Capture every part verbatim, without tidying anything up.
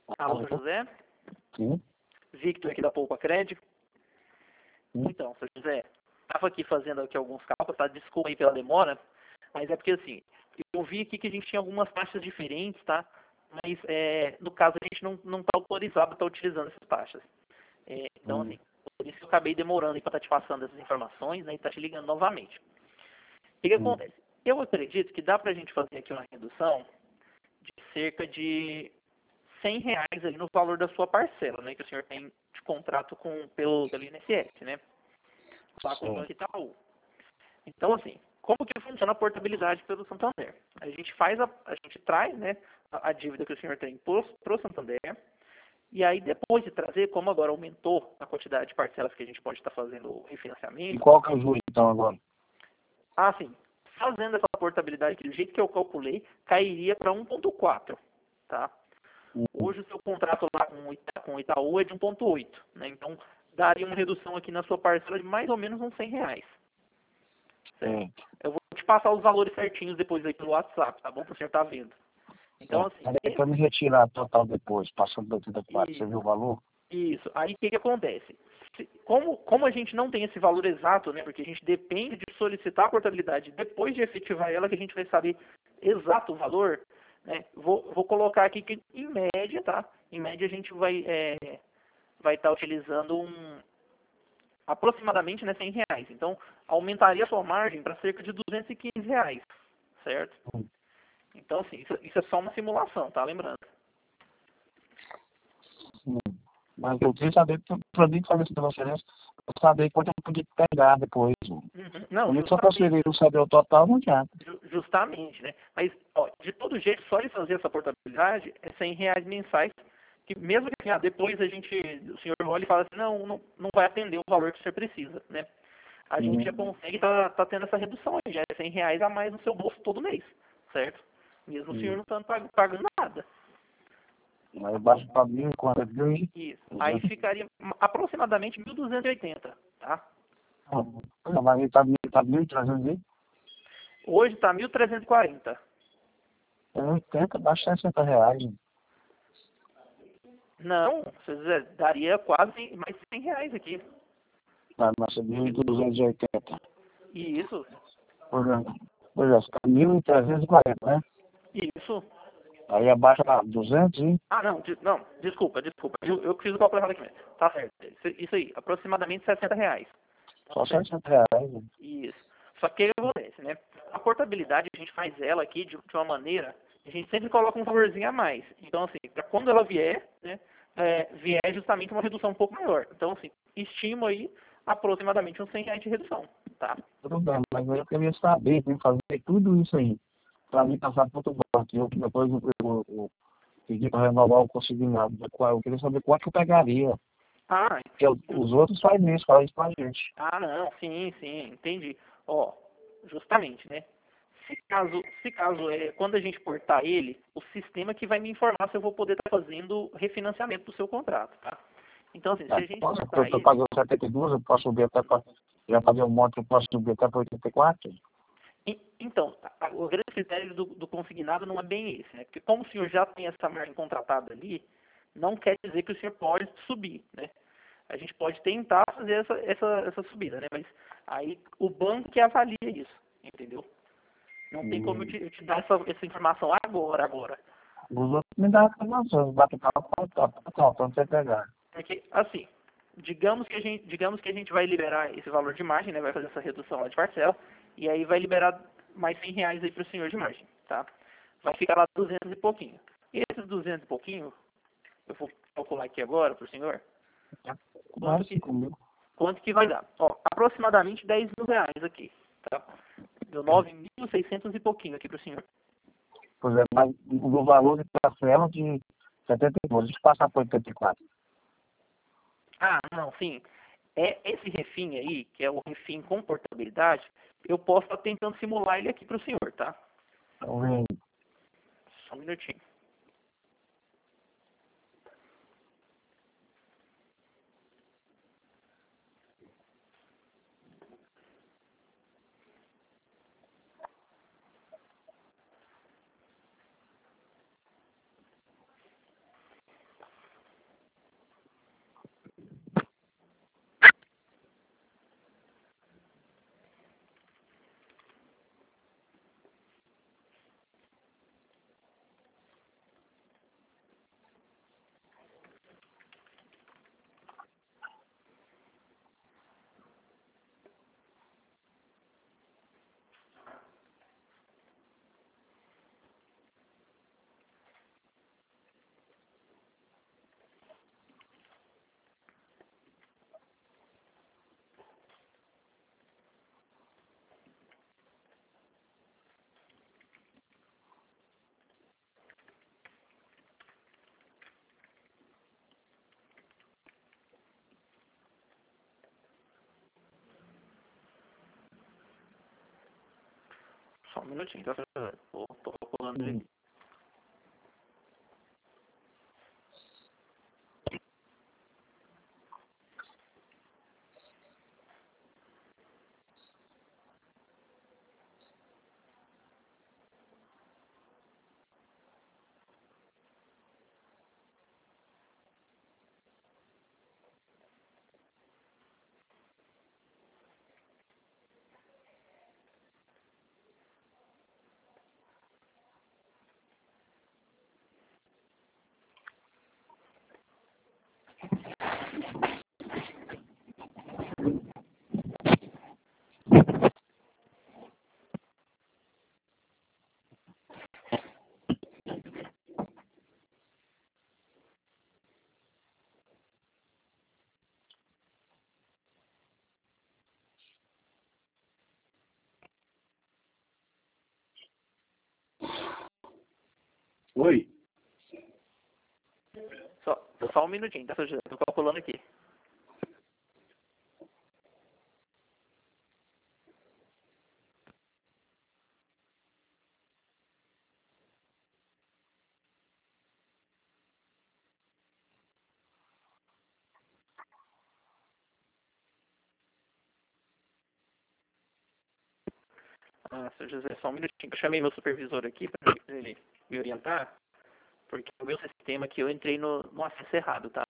Alô, José? Sim. Victor aqui da Poupa Crédito. Sim. Então, seu José, estava aqui fazendo aqui alguns cálculos, tá? Desculpa aí pela demora, mas é porque assim, eu vi aqui que a gente tinha algumas taxas diferentes, tá? Mas é, no caso a gente não não está autorizado a estar utilizando essas taxas. É, então, Hum. assim, por isso que eu acabei demorando para estar te passando essas informações, né? E estar te ligando novamente. O que, que Hum. acontece? Eu acredito que dá para a gente fazer aqui uma redução de cerca de cem reais ali no valor da sua parcela, né? Que o senhor tem de contrato com, pelo, pelo I N S S, né? Lá com o Sim. Banco Itaú. Então, assim, como que funciona a portabilidade pelo Santander? A gente faz, a, a gente traz, né, a, a dívida que o senhor tem para o Santander, e aí depois de trazer, como agora aumentou a quantidade de parcelas que a gente pode estar fazendo o E refinanciamento, qual que é o juros, então, agora? assim, fazendo essa portabilidade aqui, do jeito que eu calculei, cairia para um vírgula quatro, tá? Hum. Hoje o seu contrato lá com o Ita- com o Itaú é de um vírgula oito, né? Então, daria uma redução aqui na sua parcela de mais ou menos uns cem reais. Certo? Certo. Eu vou te passar os valores certinhos depois aí pelo WhatsApp, tá bom? Para o senhor estar vendo. Então, Certo. assim, Mas aí esse, para me retirar total depois, passando do oitenta e quatro, você e- viu o valor? isso. Aí o que, que acontece? Se- Como, como a gente não tem esse valor exato, né? Porque a gente depende de solicitar a portabilidade depois de efetivar ela, que a gente vai saber exato o valor, né? Vou, vou colocar aqui que, em média, tá? Em média a gente vai é, vai estar utilizando um aproximadamente, né, cem reais. Então, aumentaria a sua margem para cerca de duzentos e quinze reais, certo? Hum. Então, assim, isso, isso é só uma simulação, tá? Lembrando. Hum. Mas eu queria saber, para mim fazer essa transferência, eu saber quanto eu podia pegar depois. Uhum. Não, Comigo só justamente, transferir, não saber o total, não adianta. ju- justamente, né? Mas, ó, de todo jeito, só de fazer essa portabilidade é cem reais mensais, que mesmo que ah, depois a gente, o senhor olha e fala assim, não, não, não vai atender o valor que o senhor precisa, né? A gente já Hum. consegue tá, tá tendo essa redução aí, já é cem reais a mais no seu bolso todo mês, certo? Mesmo o senhor Hum. não estando pag- pagando nada, Aí tá eu bom? baixo para mil e quanto? Mil e Isso. Aí duzentos. ficaria aproximadamente mil duzentos e oitenta, tá? Não, mas ele tá mil, tá mil e trezentos e Hoje está mil trezentos e quarenta. oitenta, baixa sessenta reais. Não, quer dizer, daria quase mais cem reais aqui. Vai nascer mil duzentos e oitenta. E isso, Por exemplo, por exemplo, fica mil trezentos e quarenta, né? isso. Aí abaixa lá, duzentos e... Ah, não, de- não, desculpa, desculpa. Eu, eu fiz o cálculo errado aqui mesmo. Tá certo. Isso, isso aí, aproximadamente sessenta reais. Tá Só certo. sessenta reais. Né? Isso. Só que o que acontece, né? A portabilidade, a gente faz ela aqui de, de uma maneira, a gente sempre coloca um valorzinho a mais. Então, assim, para quando ela vier, né, é, vier justamente uma redução um pouco maior. Então, assim, estimo aí aproximadamente uns cem reais de redução, tá? Tudo bem, mas eu queria saber, tem que fazer tudo isso aí. Para mim passar para outro banco. Eu, depois eu, eu, eu pedi para renovar o consignado. Eu queria saber quanto que eu pegaria. Ah, Porque os outros fazem isso, fazem isso pra gente. ah, não, sim, sim, entendi. Ó, justamente, né? Se caso, se caso é, quando a gente portar ele, o sistema que vai me informar se eu vou poder estar fazendo refinanciamento do seu contrato, tá? Então, assim, se Tá? a gente Posso, eu portar estou ele, pagando setenta e dois, eu posso subir até para... Já fazer um monte, eu posso subir até para oitenta e quatro? e- então, a- a- o grande critério do, do consignado não é bem esse, né? Porque como o senhor já tem essa margem contratada ali, não quer dizer que o senhor pode subir, né? A gente pode tentar fazer essa, essa, essa subida, né? Mas aí o banco que avalia isso, entendeu? Não tem como eu Hum. te, eu te dar essa, essa informação agora, agora. Os outros me dão informações, bate papo, tá, tá, tá, pra você pegar. Porque, assim, digamos que a gente, digamos que a gente vai liberar esse valor de margem, né? Vai fazer essa redução lá de parcela, e aí vai liberar mais cem reais aí para o senhor de margem, tá? Vai ficar lá duzentos e pouquinho. E esses duzentos e pouquinho, eu vou calcular aqui agora para o senhor, quanto Mais que, cinco mil. quanto que vai dar? Ó, aproximadamente dez mil reais aqui, tá? Deu nove mil e seiscentos e pouquinho aqui para o senhor. Por exemplo, mas o valor de parcela de setenta e dois, deixa eu passar para oitenta e quatro. Ah, não, sim. É esse refim aí, que é o refim com portabilidade, eu posso estar tentando simular ele aqui para o senhor, tá? Então, vem. Só um minutinho. um minutinho, tá? Tô, tô calculando ele Hum. aqui. Oi. Só, só um minutinho, tá, seu José? Tô calculando aqui. Ah, seu José, só um minutinho. Eu chamei meu supervisor aqui para ele me orientar, porque o meu sistema aqui eu entrei no, no acesso errado, tá?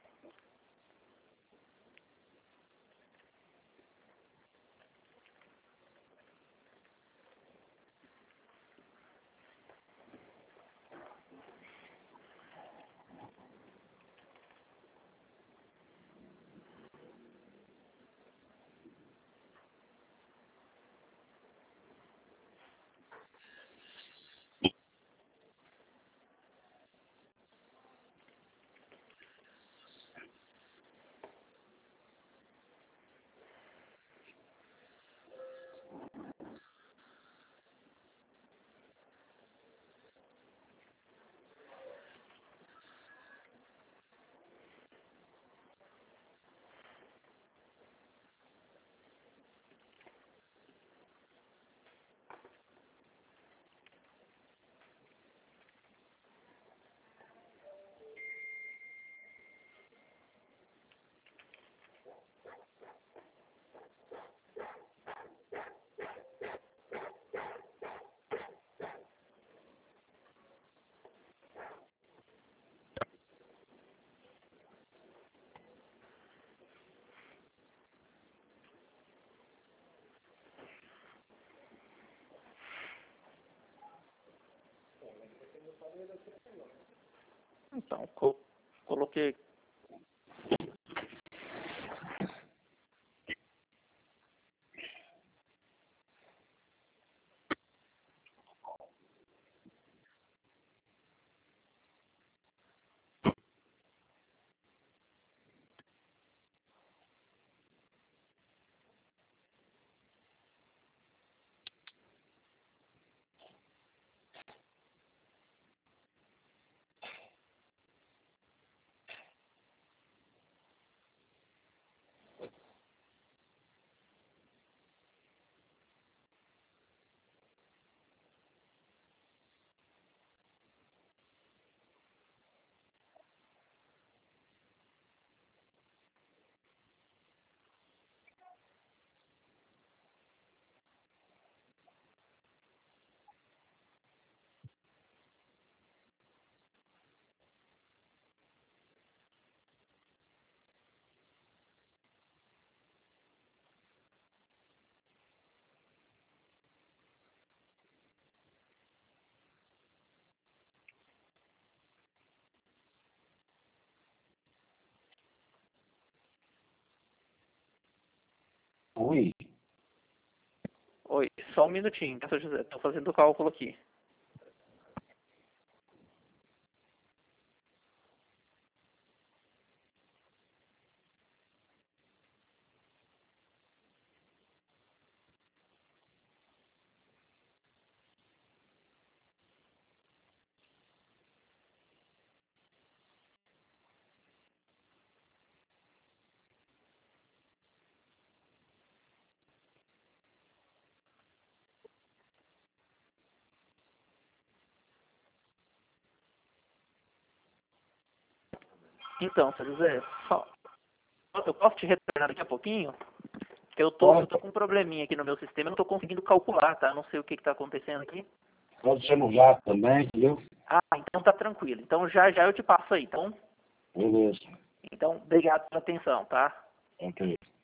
Então, co coloquei. Oi. Oi, só um minutinho, tá, seu José? Tô fazendo o cálculo aqui. Então, seu José, só, eu posso te retornar daqui a pouquinho? Que eu tô, eu tô com um probleminha aqui no meu sistema, eu não tô conseguindo calcular, tá? Não sei o que que tá acontecendo aqui. Pode ser no zap também, entendeu? Ah, então tá tranquilo. Então já já eu te passo aí, então. Beleza. Então, obrigado pela atenção, tá? Ok.